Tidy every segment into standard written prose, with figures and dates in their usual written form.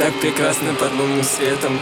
так прекрасна под лунным светом.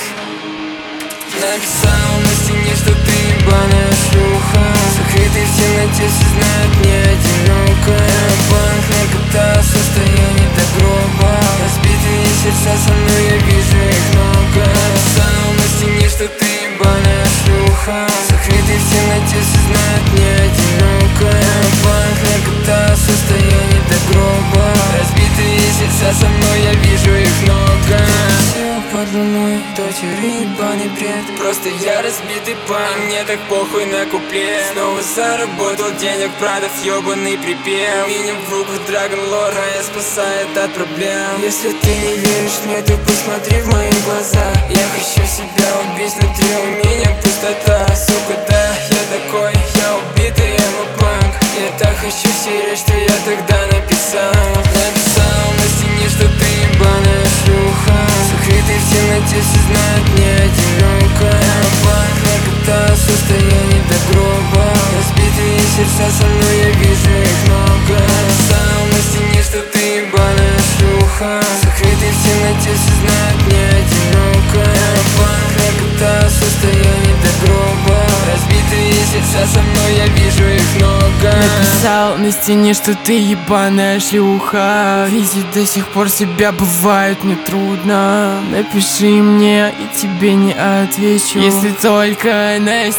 Написал на стене, что ты ебаная шлюха, закрытый в темноте, все знают, не одинокая. Банк на кота, состояние до гроба, разбитые сердца, со мной я вижу их много. Написал на стене, что ты ебаная шлюха, закрытый в темноте, все знают, не одинокая. Банк на кота, состояние до гроба, разбитые сердца, со мной я вижу их много. Под луной, то ебаный бред, просто я разбитый парень, мне так похуй на куплет. Снова заработал денег, продав ёбаный припев. Меня в руках Dragon Lord, а я спасает от проблем. Если ты не веришь мне, то посмотри в мои глаза. Я хочу себя убить, внутри у меня пустота. Сука, да, я такой, я убитый эмо-панк. Я так хочу стереть, что я тогда написал. Написал на стене, что ты ебаная шлюха, закрытый в темноте, все знают, не одинокая. Банк на кота, состояние до гроба, разбитые сердца, со мной я вижу их много. Написал на стене, что ты ебаная шлюха, закрытый в темноте, все знают, не одинокая. Банк на кота, состояние до гроба, разбитые сердца, со мной я вижу их много. Написал на стене, что ты ебаная шлюха, видеть до сих пор себя бывает нетрудно. Напиши мне, и тебе не отвечу, если только на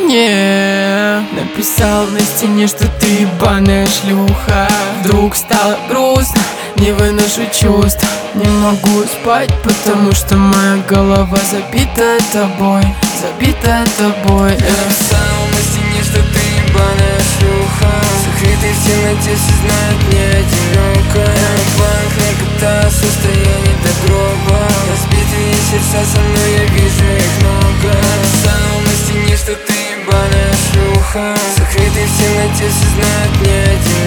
стене. Написал на стене, что ты ебаная шлюха. Вдруг стало грустно, не выношу чувств, не могу спать, потому что моя голова забита тобой, забита тобой. Написал на стене, что ты ебаная шлюха, закрытый в темноте, все знают, не одинокая. Банк на кота, состояние до гроба, разбитые сердца, со мной я вижу их много. Написал на стене, что ты ебаная шлюха, закрытый в темноте, все знают, не одинокая.